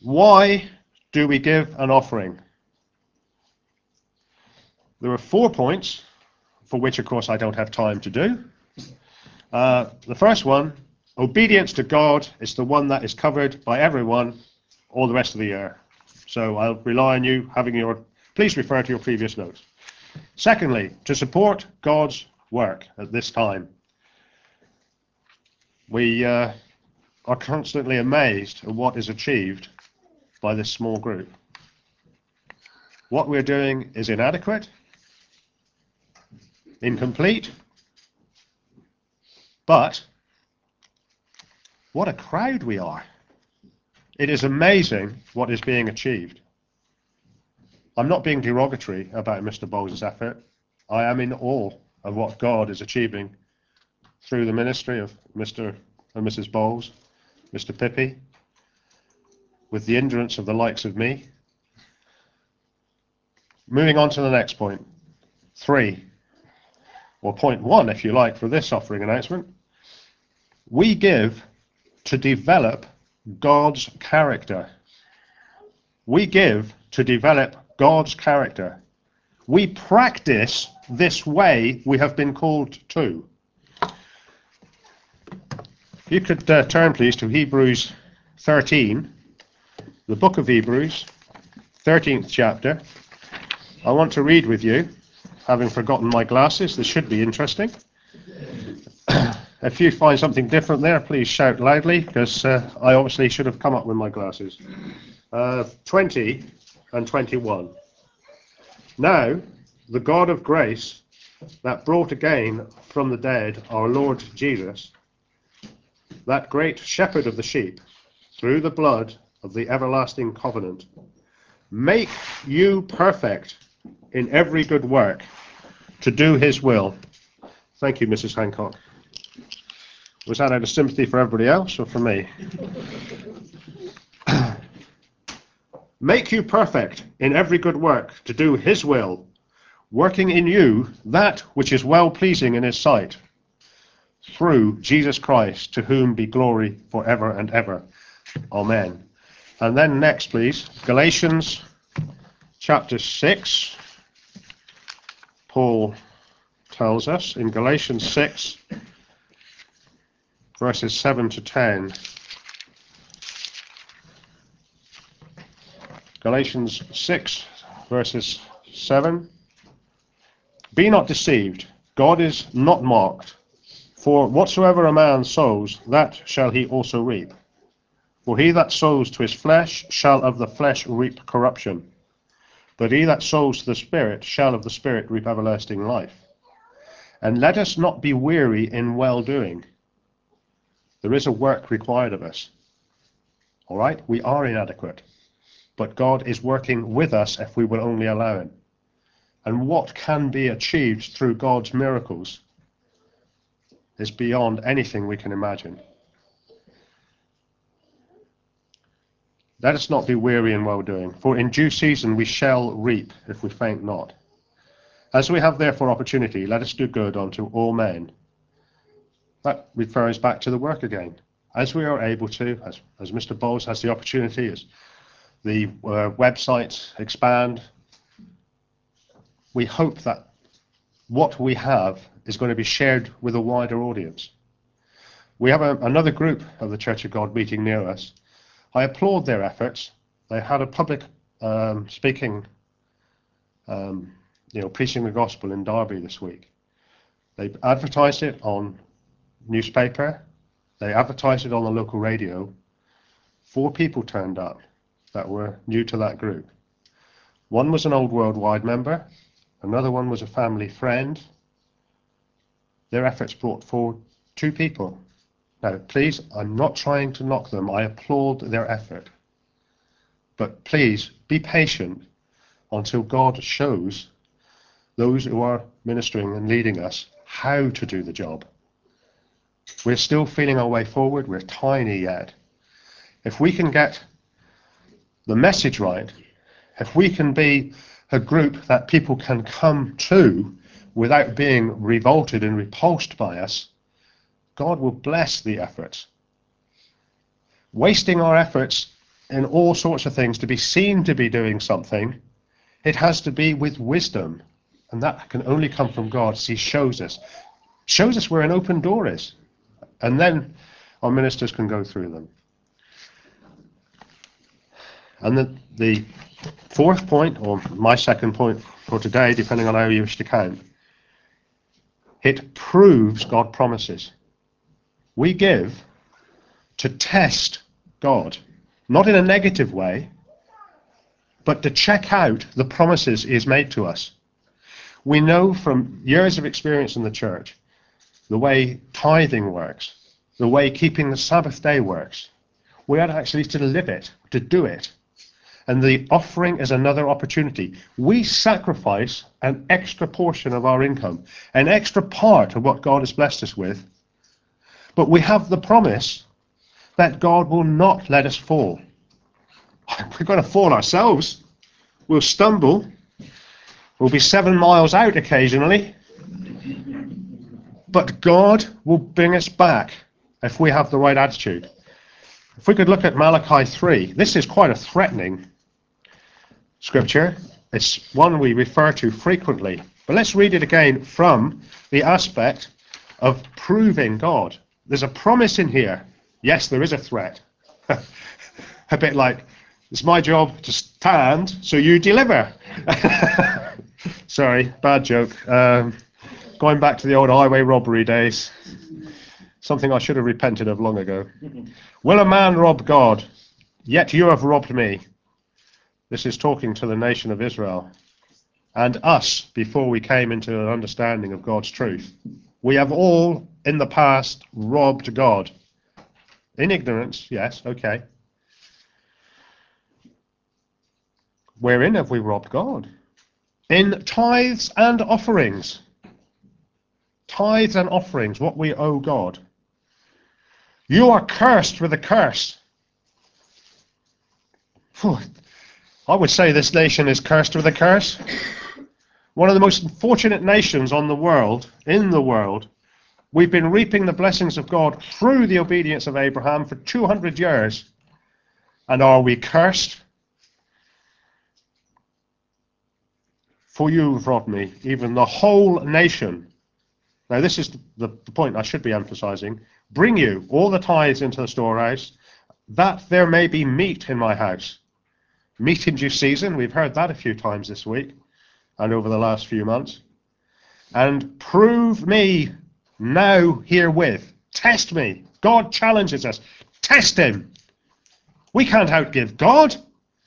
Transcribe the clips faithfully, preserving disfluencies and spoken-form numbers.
Why do we give an offering? There are four points, for which of course I don't have time to do. Uh, the first one, obedience to God is the one that is covered by everyone all the rest of the year. So I'll rely on you having your, please refer to your previous notes. Secondly, to support God's work at this time. We uh, are constantly amazed at what is achieved by this small group. What we're doing is inadequate, incomplete, but what a crowd we are. It is amazing what is being achieved. I'm not being derogatory about Mister Bowles' effort. I am in awe of what God is achieving through the ministry of Mister and Missus Bowles, Mister Pippi, with the endurance of the likes of me. Moving on to the next point, three, or point one if you like, for this offering announcement. We give to develop God's character. We give to develop God's character. We practice this way we have been called to. If you could uh, turn please to Hebrews thirteen, the book of Hebrews, thirteenth chapter. I want to read with you, having forgotten my glasses. This should be interesting. If you find something different there, please shout loudly, because uh, I obviously should have come up with my glasses. Uh, twenty and twenty-one. Now, the God of grace, that brought again from the dead our Lord Jesus, that great shepherd of the sheep, through the blood of the everlasting covenant, make you perfect in every good work to do his will. Thank you, Missus Hancock. Was that out of sympathy for everybody else or for me? Make you perfect in every good work to do his will, working in you that which is well-pleasing in his sight, through Jesus Christ, to whom be glory forever and ever. Amen. And then next, please, Galatians chapter six. Paul tells us in Galatians six, verses seven to ten. Galatians six, verses seven. Be not deceived, God is not mocked. For whatsoever a man sows, that shall he also reap. For he that sows to his flesh shall of the flesh reap corruption. But he that sows to the Spirit shall of the Spirit reap everlasting life. And let us not be weary in well-doing. There is a work required of us. All right? We are inadequate. But God is working with us if we will only allow him. And what can be achieved through God's miracles is beyond anything we can imagine. Let us not be weary in well-doing, for in due season we shall reap if we faint not. As we have therefore opportunity, let us do good unto all men. That refers back to the work again. As we are able to, as, as Mister Bowles has the opportunity, as the uh, websites expand, we hope that what we have is going to be shared with a wider audience. We have a, another group of the Church of God meeting near us. I applaud their efforts. They had a public um, speaking, um, you know, preaching the gospel in Derby this week. They advertised it on newspaper. They advertised it on the local radio. Four people turned up that were new to that group. One was an old worldwide member. Another one was a family friend. Their efforts brought forward two people. Now, please, I'm not trying to knock them. I applaud their effort. But please, be patient until God shows those who are ministering and leading us how to do the job. We're still feeling our way forward. We're tiny yet. If we can get the message right, if we can be a group that people can come to without being revolted and repulsed by us, God will bless the efforts. Wasting our efforts in all sorts of things, to be seen to be doing something, it has to be with wisdom. And that can only come from God. He shows us. Shows us where an open door is. And then our ministers can go through them. And the, the fourth point, or my second point for today, depending on how you wish to count, it proves God promises. We give to test God, not in a negative way, but to check out the promises he has made to us. We know from years of experience in the church, the way tithing works, the way keeping the Sabbath day works. We are actually to live it, to do it. And the offering is another opportunity. We sacrifice an extra portion of our income, an extra part of what God has blessed us with, but we have the promise that God will not let us fall. We're going to fall ourselves. We'll stumble. We'll be seven miles out occasionally. But God will bring us back if we have the right attitude. If we could look at Malachi three, this is quite a threatening scripture. It's one we refer to frequently. But let's read it again from the aspect of proving God. There's a promise in here. Yes, there is a threat. A bit like, it's my job to stand, so you deliver. Sorry, bad joke. Um, going back to the old highway robbery days. Something I should have repented of long ago. Will a man rob God? Yet you have robbed me. This is talking to the nation of Israel and us before we came into an understanding of God's truth. We have all in the past robbed God. In ignorance, yes, okay. Wherein have we robbed God? In tithes and offerings. Tithes and offerings, what we owe God. You are cursed with a curse. Whew. I would say this nation is cursed with a curse. One of the most unfortunate nations on the world, in the world. We've been reaping the blessings of God through the obedience of Abraham for two hundred years. And are we cursed? For you have robbed me, even the whole nation. Now this is the, the point I should be emphasizing. Bring you all the tithes into the storehouse, that there may be meat in my house. Meat in due season, we've heard that a few times this week and over the last few months. And prove me now herewith. Test me. God challenges us. Test him. We can't outgive God.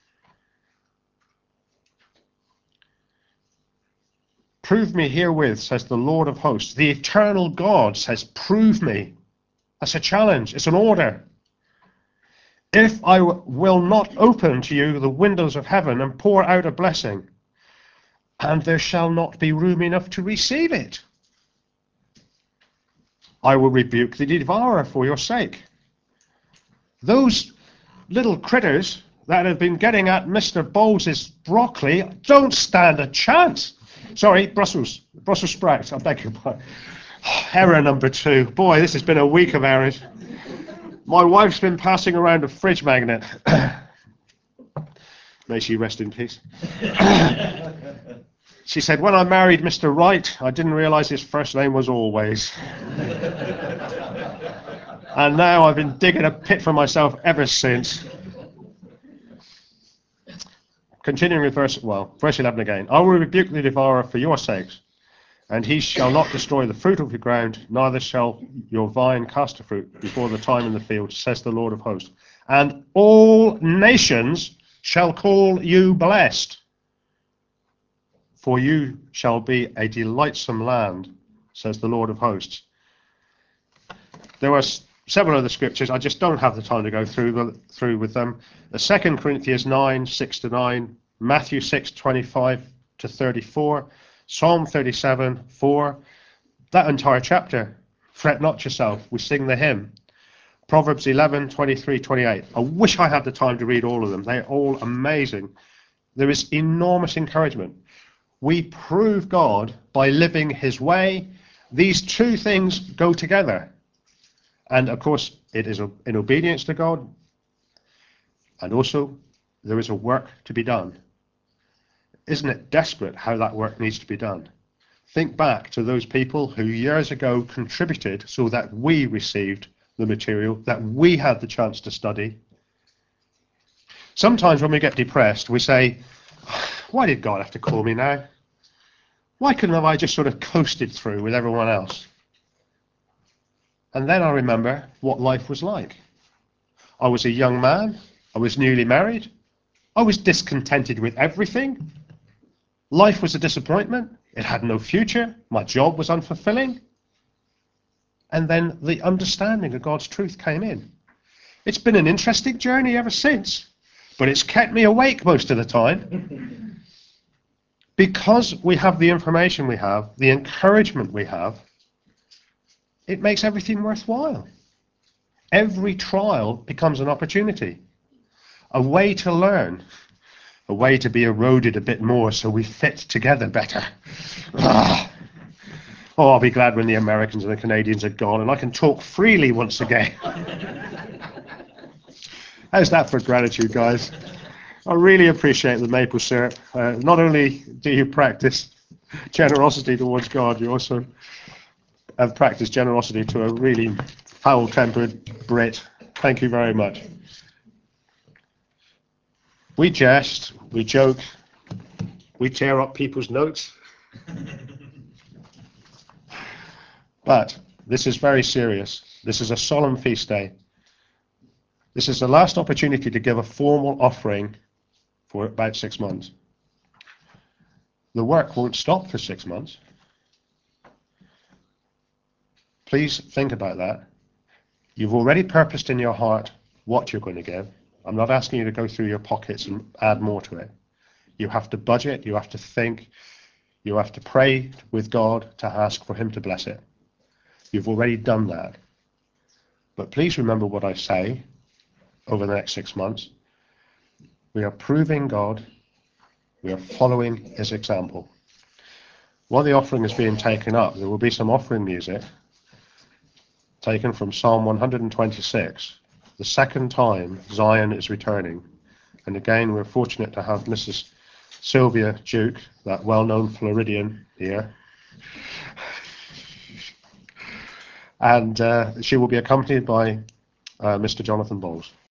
Prove me herewith, says the Lord of hosts. The eternal God says, prove me. That's a challenge. It's an order. If I will not open to you the windows of heaven and pour out a blessing, and there shall not be room enough to receive it, I will rebuke the devourer for your sake. Those little critters that have been getting at Mister Bowles' broccoli don't stand a chance. Sorry, Brussels. Brussels sprouts. I beg your pardon. Error number two. Boy, this has been a week of errors. My wife's been passing around a fridge magnet. May she rest in peace. She said, when I married Mister Wright, I didn't realize his first name was Always. And now I've been digging a pit for myself ever since. Continuing with verse, well, verse eleven again. I will rebuke the devourer for your sakes, and he shall not destroy the fruit of your ground, neither shall your vine cast a fruit before the time in the field, says the Lord of hosts. And all nations shall call you blessed, for you shall be a delightsome land, says the Lord of hosts. There were several other scriptures. I just don't have the time to go through through with them. The Second Corinthians nine, six to nine, Matthew six, twenty-five to thirty-four, Psalm thirty-seven, four, that entire chapter. Fret not yourself. We sing the hymn. Proverbs eleven, twenty-three, twenty-eight. I wish I had the time to read all of them. They're all amazing. There is enormous encouragement. We prove God by living his way. These two things go together. And of course, it is in obedience to God. And also, there is a work to be done. Isn't it desperate how that work needs to be done? Think back to those people who years ago contributed so that we received the material, that we had the chance to study. Sometimes when we get depressed, we say, why did God have to call me now? Why couldn't have I just sort of coasted through with everyone else? And then I remember what life was like. I was a young man. I was newly married. I was discontented with everything. Life was a disappointment. It had no future. My job was unfulfilling. And then the understanding of God's truth came in. It's been an interesting journey ever since, but it's kept me awake most of the time. Because we have the information we have, the encouragement we have, it makes everything worthwhile. Every trial becomes an opportunity, a way to learn, a way to be eroded a bit more so we fit together better. Ah. Oh, I'll be glad when the Americans and the Canadians are gone and I can talk freely once again. How's that for gratitude, guys? I really appreciate the maple syrup. Uh, not only do you practice generosity towards God, you also have practiced generosity to a really foul-tempered Brit. Thank you very much. We jest, we joke, we tear up people's notes. But this is very serious. This is a solemn feast day. This is the last opportunity to give a formal offering for about six months. The work won't stop for six months. Please think about that. You've already purposed in your heart what you're going to give. I'm not asking you to go through your pockets and add more to it. You have to budget, you have to think, you have to pray with God to ask for him to bless it. You've already done that. But please remember what I say over the next six months. We are proving God. We are following his example. While the offering is being taken up, there will be some offering music taken from Psalm one hundred twenty-six, the second time Zion is returning. And again, we're fortunate to have Missus Sylvia Duke, that well-known Floridian, here. And uh, she will be accompanied by uh, Mister Jonathan Bowles.